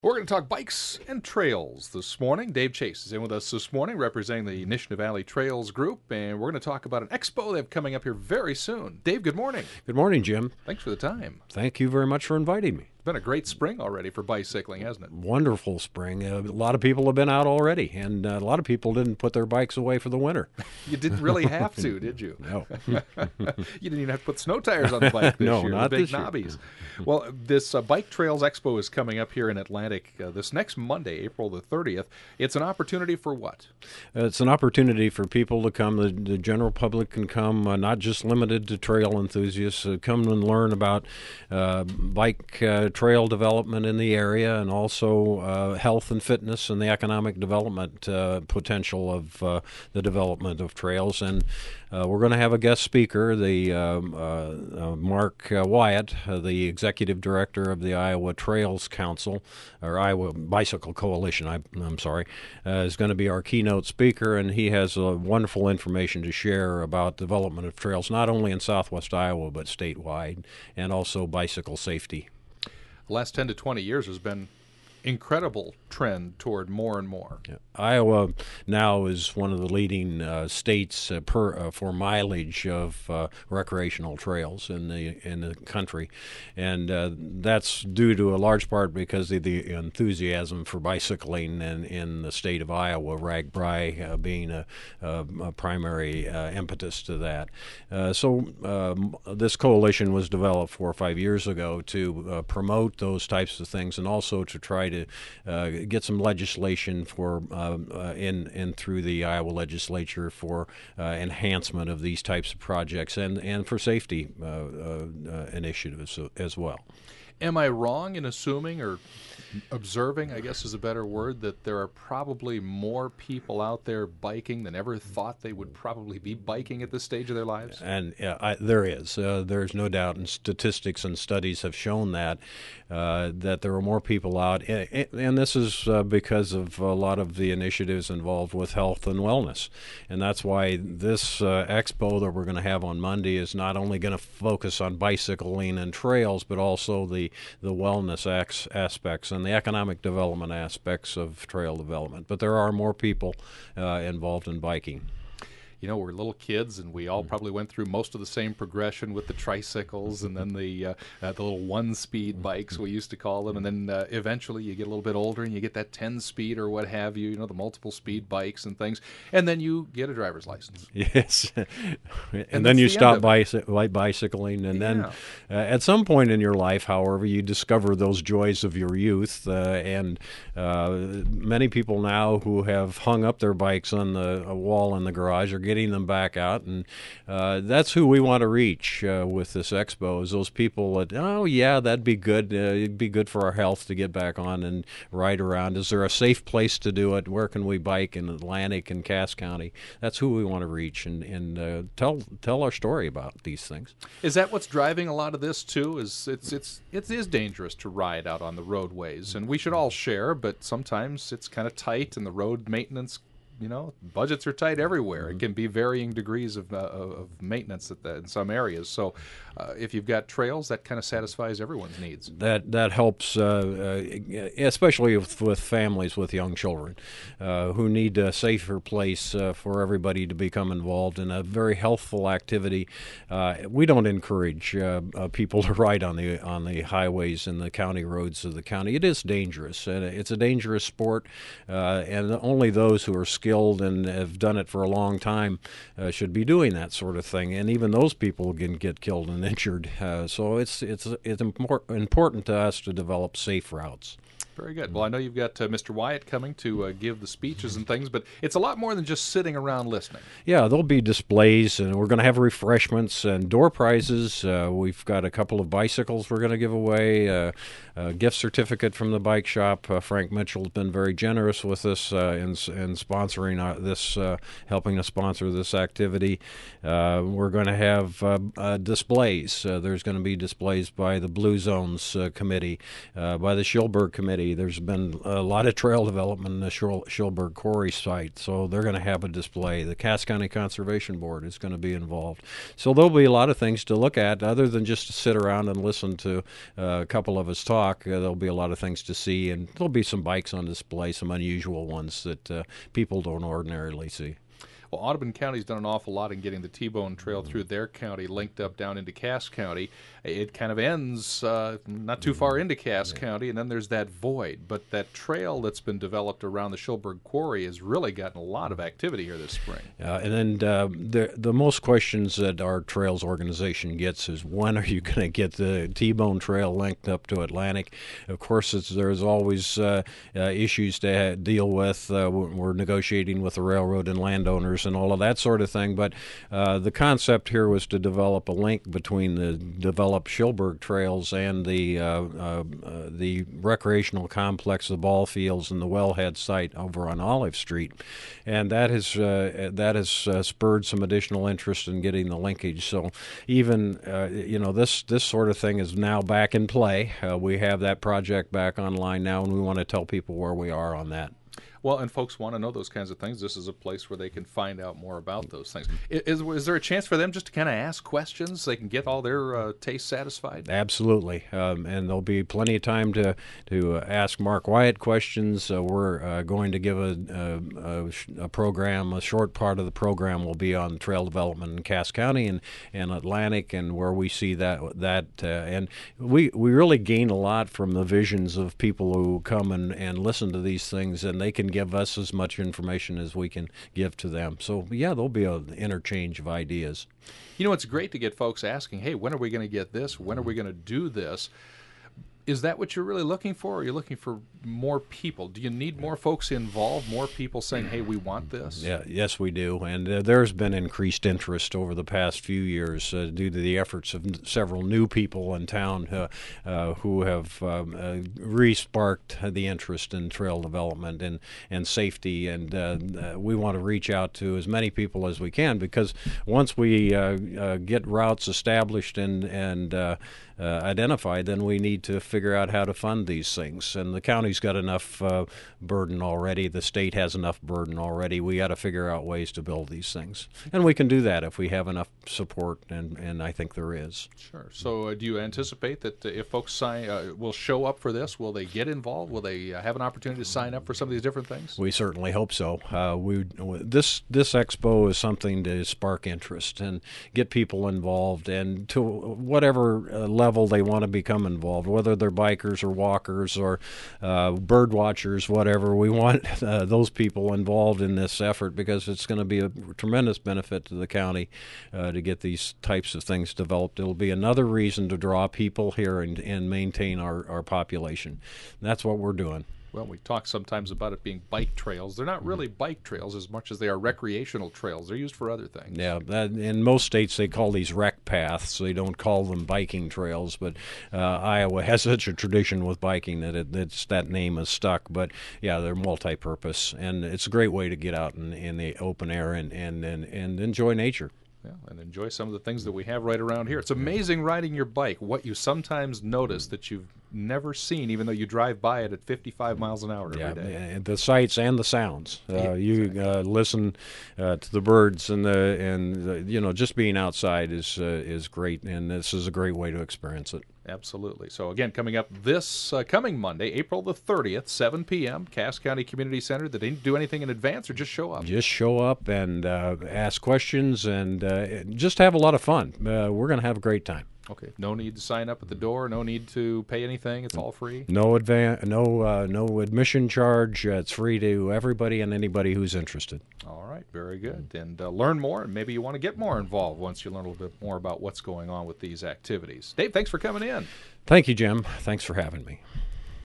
We're going to talk bikes and trails this morning. Dave Chase is in with us this morning, representing the Nishnah Valley Trails Group, and we're going to talk about an expo they have coming up here very soon. Dave, good morning. Good morning, Jim. Thanks for the time. Thank you very much for inviting me. It's been a great spring already for bicycling, hasn't it? Wonderful spring. A lot of people have been out already, and a lot of people didn't put their bikes away for the winter. You didn't really have to, did you? No. You didn't even have to put snow tires on the bike this No, year. not the big this year. knobbies. Well, this Bike Trails Expo is coming up here in Atlantic this next Monday, April the 30th. It's an opportunity for what? It's an opportunity for people to come. The general public can come, not just limited to trail enthusiasts. Come and learn about bike trail development in the area, and also health and fitness and the economic development potential of the development of trails. And we're going to have a guest speaker, the Mark Wyatt, the executive director of the Iowa Trails Council, or Iowa Bicycle Coalition, I'm sorry, is going to be our keynote speaker, and he has wonderful information to share about development of trails, not only in southwest Iowa, but statewide, and also bicycle safety. The last 10 to 20 years has been incredible trend toward more and more. Yeah. Iowa now is one of the leading states for mileage of recreational trails in the country, and that's due to a large part because of the enthusiasm for bicycling in the state of Iowa. RAGBRAI being a primary impetus to that. So this coalition was developed 4 or 5 years ago to promote those types of things, and also to try to get some legislation for in through the Iowa legislature for enhancement of these types of projects, and for safety initiatives as well. Am I wrong in assuming, or observing, I guess is a better word, that there are probably more people out there biking than ever thought they would probably be biking at this stage of their lives? And there is. There's no doubt, and statistics and studies have shown that there are more people out. And this is because of a lot of the initiatives involved with health and wellness. And that's why this expo that we're going to have on Monday is not only going to focus on bicycling and trails, but also the wellness aspects and the economic development aspects of trail development. But there are more people involved in biking. You know, we're little kids, and we all probably went through most of the same progression with the tricycles, and then the little one-speed bikes, we used to call them, and then eventually you get a little bit older, and you get that 10-speed or what have you, the multiple-speed bikes and things, and then you get a driver's license. Yes, and then you stop bicycling, and then at some point in your life, however, you discover those joys of your youth, and many people now who have hung up their bikes on a wall in the garage are getting them back out, and that's who we want to reach with this expo, is those people that, oh yeah, that'd be good. It'd be good for our health to get back on and ride around. Is there a safe place to do it? Where can we bike in Atlantic and Cass County? That's who we want to reach, and tell our story about these things. Is that what's driving a lot of this too? It is dangerous to ride out on the roadways, and we should all share, but sometimes it's kind of tight, and the road maintenance, budgets are tight everywhere. It can be varying degrees of maintenance in some areas. So if you've got trails, that kind of satisfies everyone's needs. That helps, especially with families with young children who need a safer place for everybody to become involved in a very healthful activity. We don't encourage people to ride on the highways and the county roads of the county. It is dangerous, and it's a dangerous sport, and only those who are skilled and have done it for a long time should be doing that sort of thing. And even those people can get killed and injured. So it's important to us to develop safe routes. Very good. Well, I know you've got Mr. Wyatt coming to give the speeches and things, but it's a lot more than just sitting around listening. Yeah, there'll be displays, and we're going to have refreshments and door prizes. We've got a couple of bicycles we're going to give away, a gift certificate from the bike shop. Frank Mitchell has been very generous with us in sponsoring this, helping us sponsor this activity. We're going to have displays. There's going to be displays by the Blue Zones Committee, by the Schilberg Committee, see. There's been a lot of trail development in the Schilberg Quarry site, so they're going to have a display. The Cass County Conservation Board is going to be involved. So there'll be a lot of things to look at other than just to sit around and listen to a couple of us talk. There'll be a lot of things to see, and there'll be some bikes on display, some unusual ones that people don't ordinarily see. Well, Audubon County's done an awful lot in getting the T-Bone Trail through their county, linked up down into Cass County. It kind of ends not too far into Cass County, and then there's that void. But that trail that's been developed around the Schilberg Quarry has really gotten a lot of activity here this spring. And then the most questions that our trails organization gets is, when are you going to get the T-Bone Trail linked up to Atlantic? Of course, there's always issues to deal with. We're negotiating with the railroad and landowners and all of that sort of thing. But the concept here was to develop a link between the developed Schilberg trails and the recreational complex, the ball fields, and the wellhead site over on Olive Street, and that has spurred some additional interest in getting the linkage. So even this sort of thing is now back in play. We have that project back online now, and we want to tell people where we are on that. Well, and folks want to know those kinds of things. This is a place where they can find out more about those things. Is there a chance for them just to kind of ask questions? They can get all their tastes satisfied? Absolutely. And there'll be plenty of time to ask Mark Wyatt questions. We're going to give a program, a short part of the program will be on trail development in Cass County and Atlantic, and where we see that and we really gain a lot from the visions of people who come and listen to these things, and they can give us as much information as we can give to them. So, yeah, there'll be an interchange of ideas. You know, it's great to get folks asking, hey, when are we going to get this? When are we going to do this? Is that what you're really looking for? Or are you looking for more people? Do you need more folks involved, more people saying, hey, we want this? Yeah, yes, we do. And there's been increased interest over the past few years due to the efforts of several new people in town who have re-sparked the interest in trail development and safety. And we want to reach out to as many people as we can, because once we get routes established and identified, then we need to figure out how to fund these things. And the county's got enough burden already. The state has enough burden already. We got to figure out ways to build these things. And we can do that if we have enough support, and I think there is. Sure. So do you anticipate that if folks will show up for this, will they get involved? Will they have an opportunity to sign up for some of these different things? We certainly hope so. This expo is something to spark interest and get people involved, and to whatever level they want to become involved, whether they're bikers or walkers or bird watchers, whatever. We want those people involved in this effort, because it's going to be a tremendous benefit to the county to get these types of things developed. It'll be another reason to draw people here and maintain our population. And that's what we're doing. Well, we talk sometimes about it being bike trails. They're not really bike trails as much as they are recreational trails. They're used for other things. Yeah, in most states they call these rec paths. They don't call them biking trails, but Iowa has such a tradition with biking that that name is stuck. But yeah, they're multi-purpose, and it's a great way to get out in the open air and enjoy nature. Yeah, and enjoy some of the things that we have right around here. It's amazing riding your bike, what you sometimes notice that you've never seen, even though you drive by it at 55 miles an hour every day. The sights and the sounds. You listen to the birds and just being outside is great, and this is a great way to experience it. Absolutely. So again, coming up this coming Monday, April the 30th, 7 p.m., Cass County Community Center. They didn't do anything in advance, or just show up? Just show up and ask questions and just have a lot of fun. We're going to have a great time. Okay. No need to sign up at the door. No need to pay anything. It's all free. No admission charge. It's free to everybody and anybody who's interested. All right. Very good. And learn more, and maybe you want to get more involved once you learn a little bit more about what's going on with these activities. Dave, thanks for coming in. Thank you, Jim. Thanks for having me.